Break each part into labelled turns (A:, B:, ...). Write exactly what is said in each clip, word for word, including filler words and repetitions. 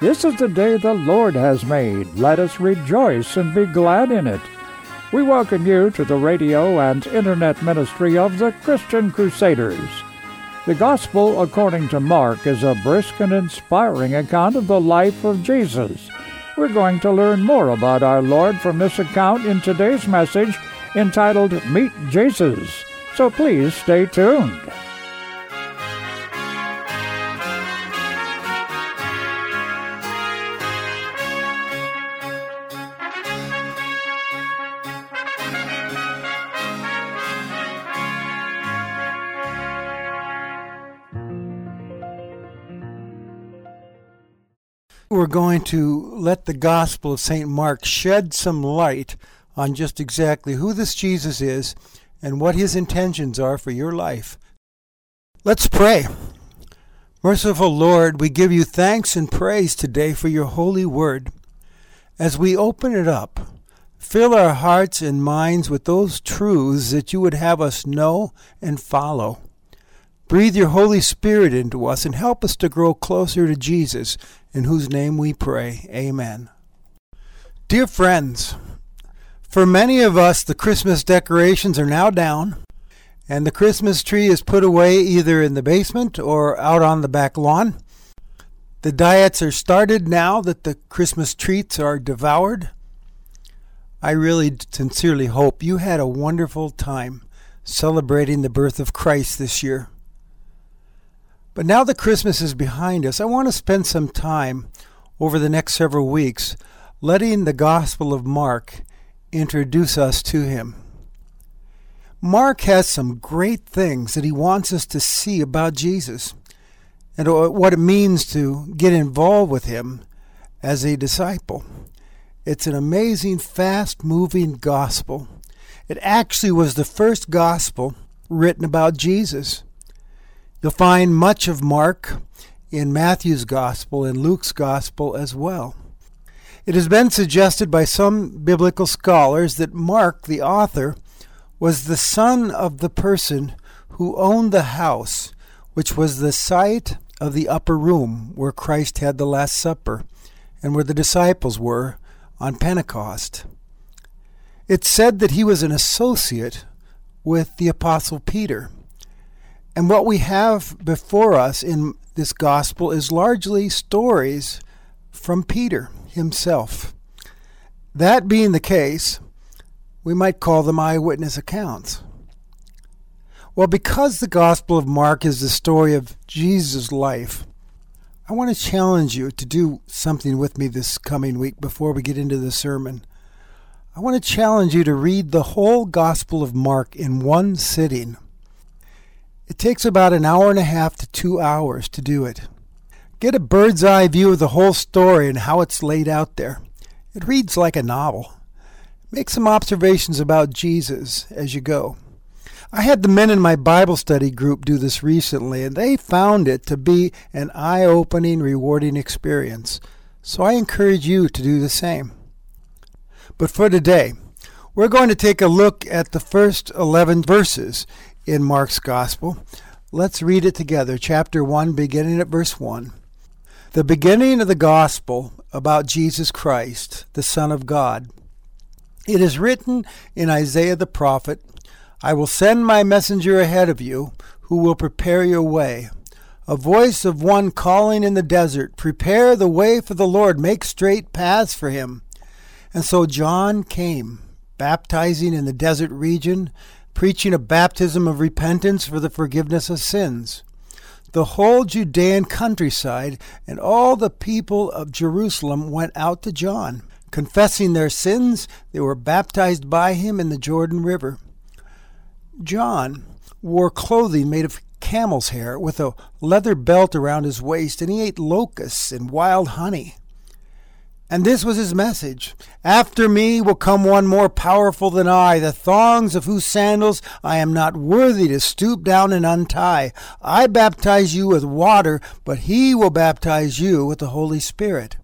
A: This is the day the Lord has made. Let us rejoice and be glad in it. We welcome you to the radio and internet ministry of the Christian Crusaders. The Gospel according to Mark is a brisk and inspiring account of the life of Jesus. We're going to learn more about our Lord from this account in today's message entitled Meet Jesus. So please stay tuned.
B: We're going to let the Gospel of Saint Mark shed some light on just exactly who this Jesus is and what his intentions are for your life. Let's pray. Merciful Lord, we give you thanks and praise today for your holy word. As we open it up, fill our hearts and minds with those truths that you would have us know and follow. Breathe your Holy Spirit into us and help us to grow closer to Jesus, in whose name we pray. Amen. Dear friends, for many of us, the Christmas decorations are now down, and the Christmas tree is put away either in the basement or out on the back lawn. The diets are started now that the Christmas treats are devoured. I really sincerely hope you had a wonderful time celebrating the birth of Christ this year. But now that Christmas is behind us, I want to spend some time over the next several weeks letting the Gospel of Mark introduce us to him. Mark has some great things that he wants us to see about Jesus and what it means to get involved with him as a disciple. It's an amazing, fast-moving gospel. It actually was the first gospel written about Jesus. You'll find much of Mark in Matthew's Gospel and Luke's Gospel as well. It has been suggested by some biblical scholars that Mark, the author, was the son of the person who owned the house, which was the site of the upper room where Christ had the Last Supper and where the disciples were on Pentecost. It's said that he was an associate with the Apostle Peter. And what we have before us in this gospel is largely stories from Peter himself. That being the case, we might call them eyewitness accounts. Well, because the Gospel of Mark is the story of Jesus' life, I want to challenge you to do something with me this coming week before we get into the sermon. I want to challenge you to read the whole Gospel of Mark in one sitting. It takes about an hour and a half to two hours to do it. Get a bird's eye view of the whole story and how it's laid out there. It reads like a novel. Make some observations about Jesus as you go. I had the men in my Bible study group do this recently, and they found it to be an eye-opening, rewarding experience. So I encourage you to do the same. But for today, we're going to take a look at the first eleven verses in Mark's Gospel. Let's read it together. Chapter one, beginning at verse one. The beginning of the Gospel about Jesus Christ, the Son of God. It is written in Isaiah the prophet, I will send my messenger ahead of you, who will prepare your way. A voice of one calling in the desert, prepare the way for the Lord, make straight paths for him. And so John came, baptizing in the desert region, preaching a baptism of repentance for the forgiveness of sins. The whole Judean countryside and all the people of Jerusalem went out to John. Confessing their sins, they were baptized by him in the Jordan River. John wore clothing made of camel's hair with a leather belt around his waist, and he ate locusts and wild honey. And this was his message. After me will come one more powerful than I, the thongs of whose sandals I am not worthy to stoop down and untie. I baptize you with water, but he will baptize you with the Holy Spirit.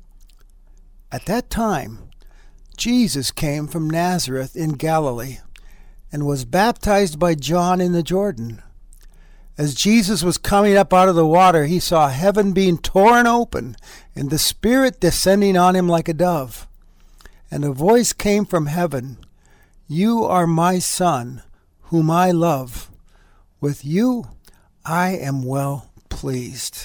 B: At that time, Jesus came from Nazareth in Galilee and was baptized by John in the Jordan. As Jesus was coming up out of the water, he saw heaven being torn open and the Spirit descending on him like a dove. And a voice came from heaven, "You are my Son, whom I love. With you I am well pleased."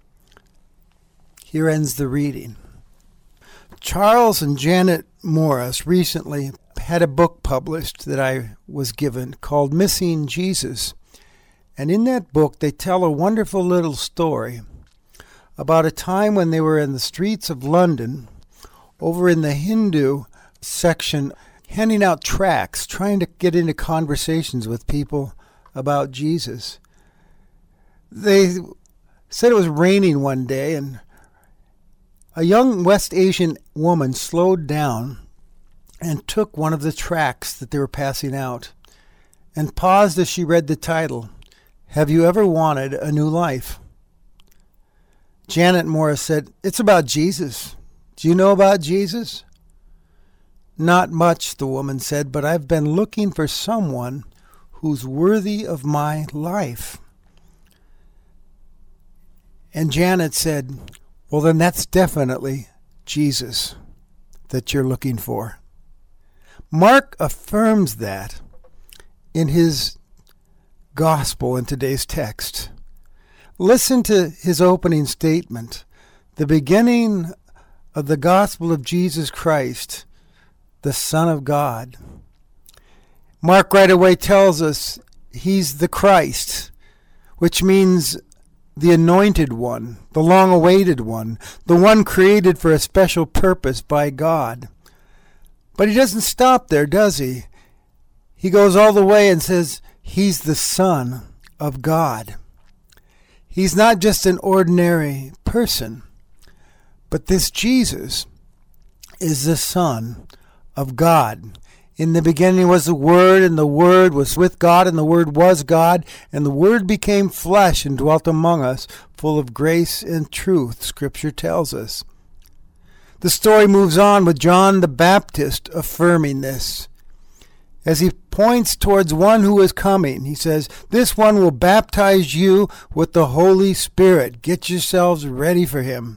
B: Here ends the reading. Charles and Janet Morris recently had a book published that I was given called Missing Jesus. And in that book, they tell a wonderful little story about a time when they were in the streets of London, over in the Hindu section, handing out tracts, trying to get into conversations with people about Jesus. They said it was raining one day, and a young West Asian woman slowed down and took one of the tracts that they were passing out and paused as she read the title, "Have you ever wanted a new life?" Janet Morris said, "It's about Jesus. Do you know about Jesus?" "Not much," the woman said, "but I've been looking for someone who's worthy of my life." And Janet said, "Well, then that's definitely Jesus that you're looking for." Mark affirms that in his gospel in today's text. Listen to his opening statement. The beginning of the gospel of Jesus Christ, the Son of God. Mark right away tells us he's the Christ, which means the anointed one, the long-awaited one, the one created for a special purpose by God. But he doesn't stop there, does he? He goes all the way and says, he's the Son of God. He's not just an ordinary person, but this Jesus is the Son of God. In the beginning was the Word, and the Word was with God, and the Word was God, and the Word became flesh and dwelt among us, full of grace and truth, Scripture tells us. The story moves on with John the Baptist affirming this. As he points towards one who is coming, he says, "This one will baptize you with the Holy Spirit. Get yourselves ready for him."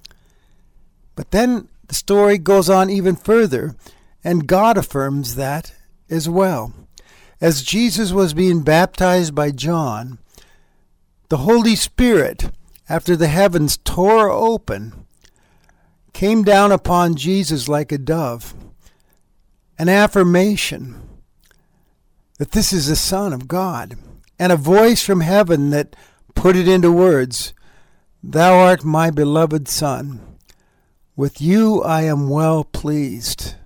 B: But then the story goes on even further, and God affirms that as well. As Jesus was being baptized by John, the Holy Spirit, after the heavens tore open, came down upon Jesus like a dove, an affirmation that this is the Son of God, and a voice from heaven that put it into words, "Thou art my beloved Son. With you I am well pleased."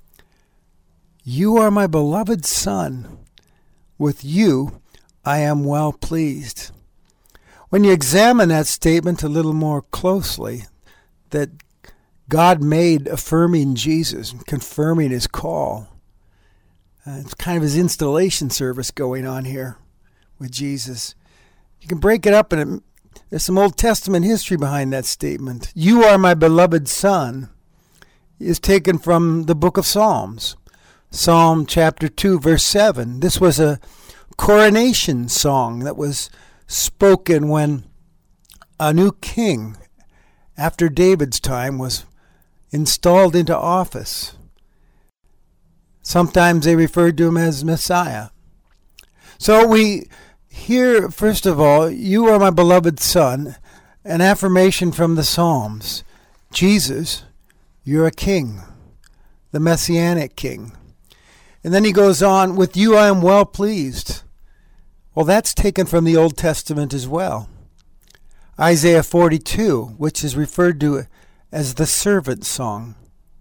B: You are my beloved Son. With you I am well pleased. When you examine that statement a little more closely, that God made affirming Jesus, confirming his call, Uh, it's kind of his installation service going on here with Jesus. You can break it up, and there's some Old Testament history behind that statement. "You are my beloved Son" is taken from the book of Psalms. Psalm chapter two, verse seven. This was a coronation song that was spoken when a new king, after David's time, was installed into office. Sometimes they referred to him as Messiah. So we hear, first of all, "You are my beloved Son," an affirmation from the Psalms. Jesus, you're a king, the Messianic king. And then he goes on, "With you I am well pleased." Well, that's taken from the Old Testament as well. Isaiah forty-two, which is referred to as the servant song.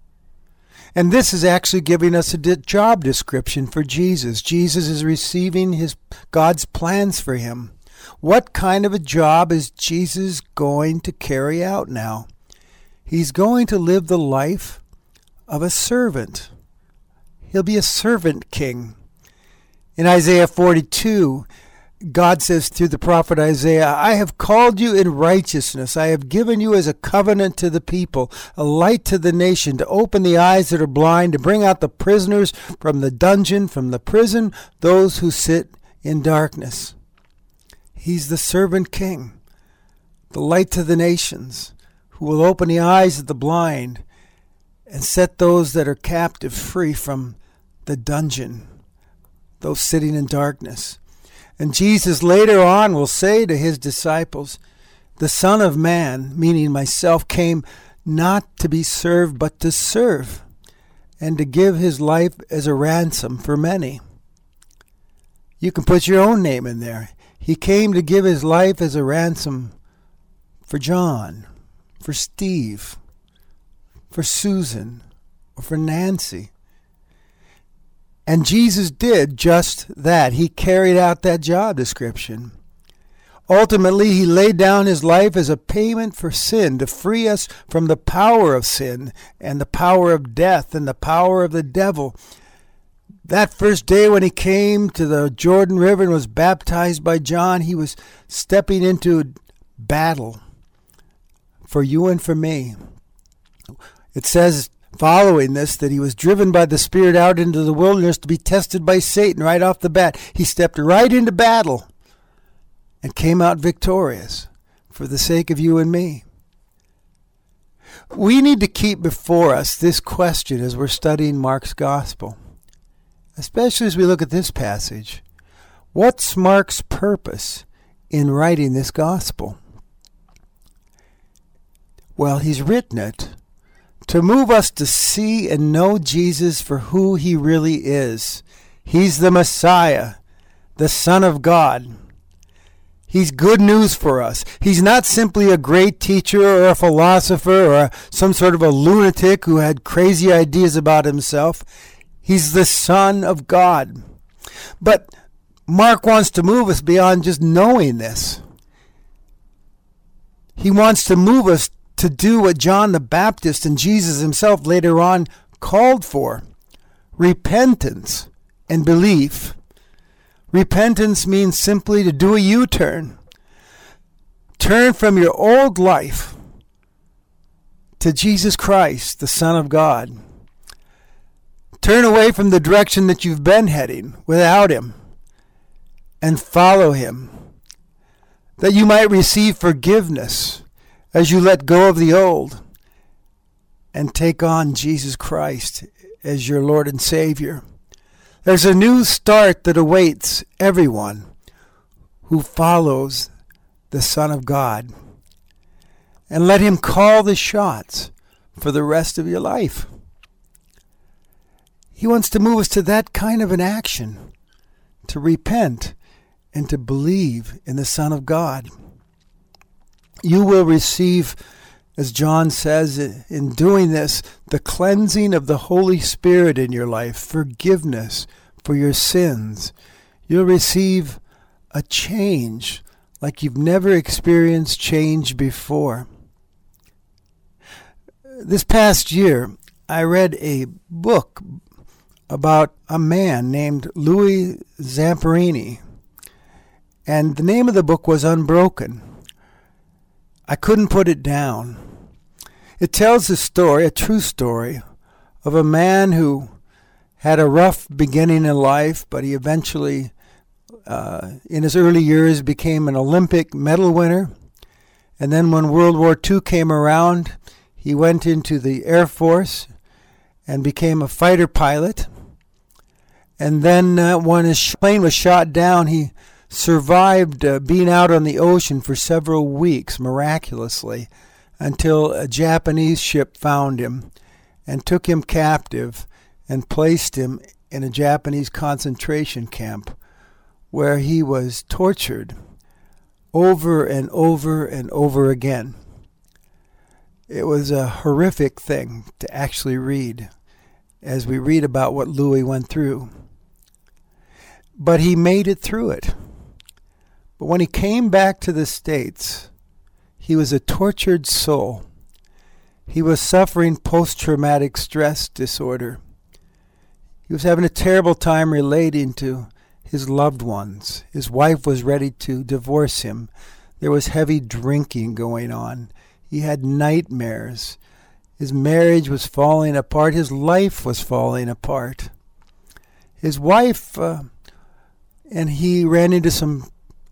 B: And this is actually giving us a job description for Jesus. Jesus is receiving his God's plans for him. What kind of a job is Jesus going to carry out now? He's going to live the life of a servant. He'll be a servant king. In Isaiah forty-two, God says through the prophet Isaiah, "I have called you in righteousness. I have given you as a covenant to the people, a light to the nation, to open the eyes that are blind, to bring out the prisoners from the dungeon, from the prison, those who sit in darkness." He's the servant king, the light to the nations, who will open the eyes of the blind and set those that are captive free from the dungeon, those sitting in darkness. And Jesus later on will say to his disciples, the Son of Man, meaning myself, came not to be served, but to serve, and to give his life as a ransom for many. You can put your own name in there. He came to give his life as a ransom for John, for Steve, for Susan, or for Nancy. And Jesus did just that. He carried out that job description. Ultimately, he laid down his life as a payment for sin, to free us from the power of sin and the power of death and the power of the devil. That first day when he came to the Jordan River and was baptized by John, he was stepping into battle for you and for me. It says, following this, that he was driven by the Spirit out into the wilderness to be tested by Satan right off the bat. He stepped right into battle and came out victorious for the sake of you and me. We need to keep before us this question as we're studying Mark's Gospel, especially as we look at this passage. What's Mark's purpose in writing this Gospel? Well, he's written it to move us to see and know Jesus for who he really is. He's the Messiah, the Son of God. He's good news for us. He's not simply a great teacher or a philosopher or some sort of a lunatic who had crazy ideas about himself. He's the Son of God. But Mark wants to move us beyond just knowing this. He wants to move us to do what John the Baptist and Jesus himself later on called for: repentance and belief. Repentance means simply to do a U-turn. Turn from your old life to Jesus Christ, the Son of God. Turn away from the direction that you've been heading without him and follow him, that you might receive forgiveness as you let go of the old and take on Jesus Christ as your Lord and Savior. There's a new start that awaits everyone who follows the Son of God. And let him call the shots for the rest of your life. He wants to move us to that kind of an action, to repent and to believe in the Son of God. You will receive, as John says, in doing this, the cleansing of the Holy Spirit in your life, forgiveness for your sins. You'll receive a change like you've never experienced change before. This past year, I read a book about a man named Louis Zamperini, and the name of the book was Unbroken. I couldn't put it down. It tells the story, a true story, of a man who had a rough beginning in life, but he eventually, uh, in his early years, became an Olympic medal winner. And then when World War Two came around, he went into the Air Force and became a fighter pilot. And then uh, when his plane was shot down, he survived uh, being out on the ocean for several weeks, miraculously, until a Japanese ship found him and took him captive and placed him in a Japanese concentration camp where he was tortured over and over and over again. It was a horrific thing to actually read as we read about what Louis went through. But he made it through it. But when he came back to the States, he was a tortured soul. He was suffering post-traumatic stress disorder. He was having a terrible time relating to his loved ones. His wife was ready to divorce him. There was heavy drinking going on. He had nightmares. His marriage was falling apart. His life was falling apart. His wife uh, and he ran into some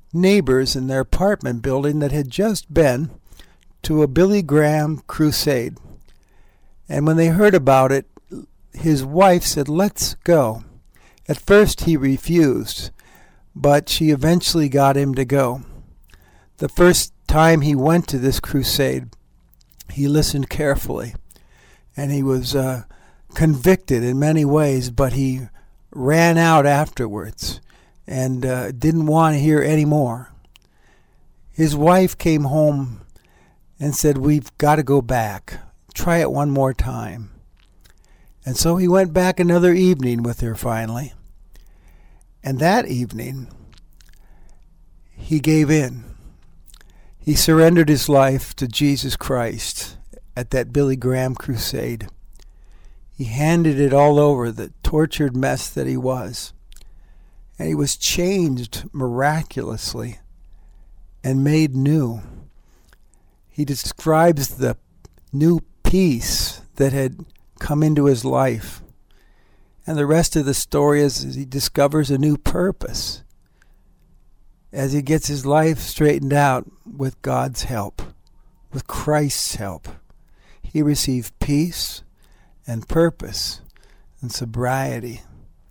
B: neighbors in their apartment building that had just been to a Billy Graham crusade. And when they heard about it, his wife said, "Let's go." At first he refused, but she eventually got him to go. The first time he went to this crusade, he listened carefully, and he was uh, convicted in many ways, but he ran out afterwards and uh, didn't want to hear any more. His wife came home and said, "We've got to go back. Try it one more time." And so he went back another evening with her finally. And that evening, he gave in. He surrendered his life to Jesus Christ at that Billy Graham crusade. He handed it all over, the tortured mess that he was. And he was changed miraculously and made new. He describes the new peace that had come into his life. And the rest of the story is he discovers a new purpose as he gets his life straightened out with God's help, with Christ's help. He received peace and purpose and sobriety.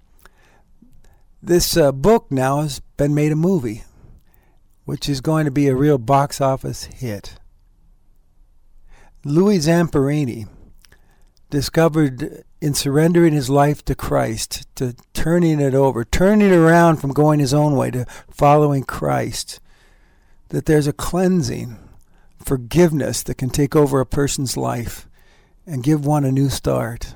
B: This uh, book now has been made a movie, which is going to be a real box office hit. Louis Zamperini discovered in surrendering his life to Christ, to turning it over, turning around from going his own way to following Christ, that there's a cleansing, forgiveness that can take over a person's life and give one a new start.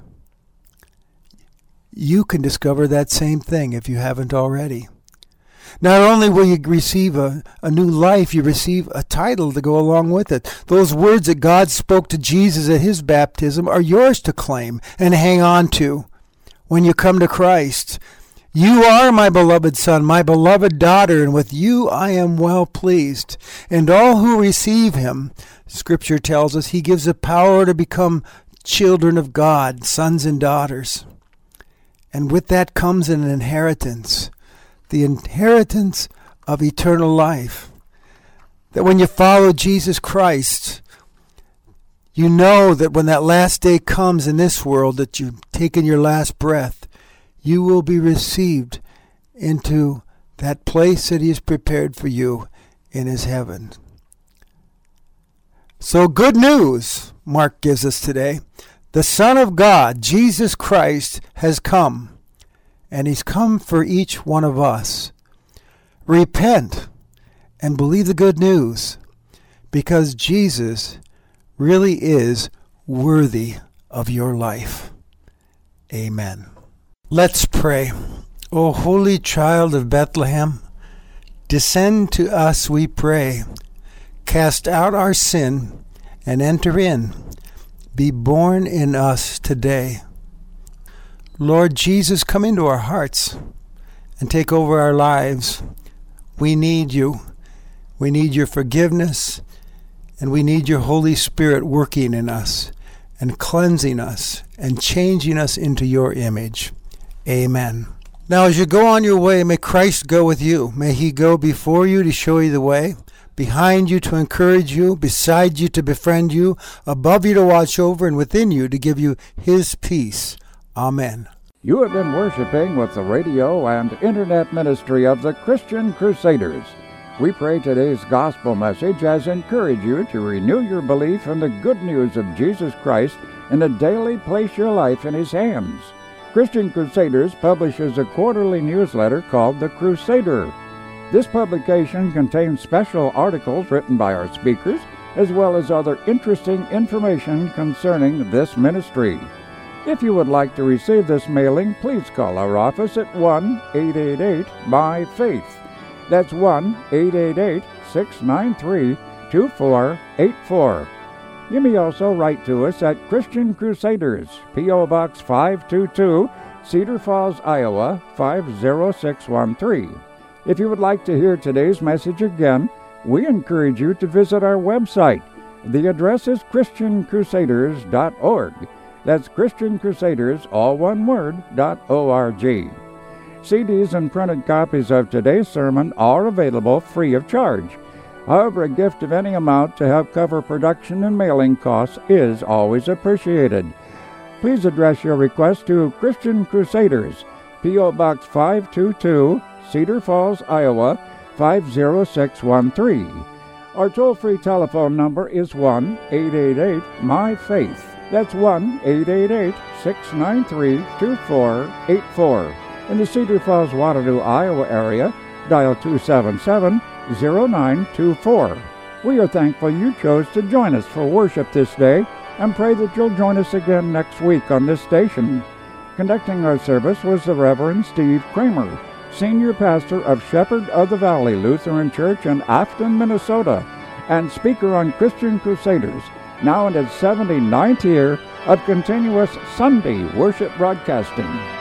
B: You can discover that same thing if you haven't already. Not only will you receive a, a new life, you receive a title to go along with it. Those words that God spoke to Jesus at his baptism are yours to claim and hang on to when you come to Christ. "You are my beloved Son, my beloved daughter, and with you I am well pleased. And all who receive him," Scripture tells us, he gives the power to become children of God, sons and daughters. And with that comes an inheritance. The inheritance of eternal life. That when you follow Jesus Christ, you know that when that last day comes in this world, that you've taken your last breath, you will be received into that place that he has prepared for you in his heaven. So good news, Mark gives us today. The Son of God, Jesus Christ, has come. And he's come for each one of us. Repent and believe the good news, because Jesus really is worthy of your life. Amen. Let's pray. O holy child of Bethlehem, descend to us, we pray. Cast out our sin and enter in. Be born in us today. Lord Jesus, come into our hearts and take over our lives. We need you. We need your forgiveness, and we need your Holy Spirit working in us and cleansing us and changing us into your image. Amen. Now, as you go on your way, may Christ go with you. May he go before you to show you the way, behind you to encourage you, beside you to befriend you, above you to watch over, and within you to give you his peace. Amen.
A: You have been worshiping with the radio and internet ministry of the Christian Crusaders. We pray today's gospel message has encouraged you to renew your belief in the good news of Jesus Christ and to daily place your life in his hands. Christian Crusaders publishes a quarterly newsletter called The Crusader. This publication contains special articles written by our speakers, as well as other interesting information concerning this ministry. If you would like to receive this mailing, please call our office at one eight eight eight B Y FAITH. That's one eight eight eight, six nine three, two four eight four. You may also write to us at Christian Crusaders, P O. Box five two two, Cedar Falls, Iowa, five zero six one three. If you would like to hear today's message again, we encourage you to visit our website. The address is Christian Crusaders dot org. That's Christian Crusaders, all one word, dot O R G. C Ds and printed copies of today's sermon are available free of charge. However, a gift of any amount to help cover production and mailing costs is always appreciated. Please address your request to Christian Crusaders, P O. Box five two two, Cedar Falls, Iowa, five zero six one three. Our toll-free telephone number is one eight eight eight, M Y FAITH. That's one eight eight eight, six nine three, two four eight four. In the Cedar Falls, Waterloo, Iowa area, dial two seven seven, zero nine two four. We are thankful you chose to join us for worship this day and pray that you'll join us again next week on this station. Conducting our service was the Reverend Steve Kramer, Senior Pastor of Shepherd of the Valley Lutheran Church in Afton, Minnesota, and speaker on Christian Crusaders, now in its seventy-ninth year of continuous Sunday worship broadcasting.